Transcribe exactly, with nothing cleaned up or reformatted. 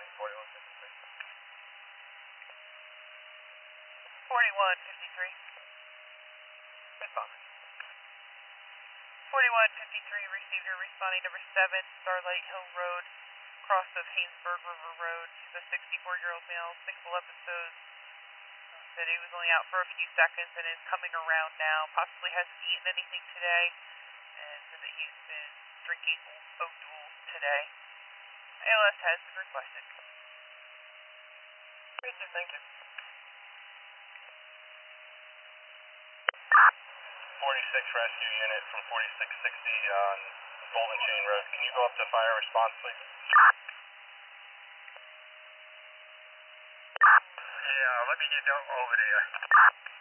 responding forty-one fifty-three. forty-one fifty-three. Responding. forty-one fifty-three, received her responding number seven, Starlight Hill Road, cross of Haynesburg River Road. He's a sixty-four-year-old male, sexual episodes. Said he was only out for a few seconds and is coming around now. Possibly hasn't eaten anything today, and said that he's been drinking oat duels today. A L S has been requested. Thank you. forty-six rescue unit from forty-six sixty on Golden Chain Road. Can you go up to fire response, please? Yeah, let me get over there.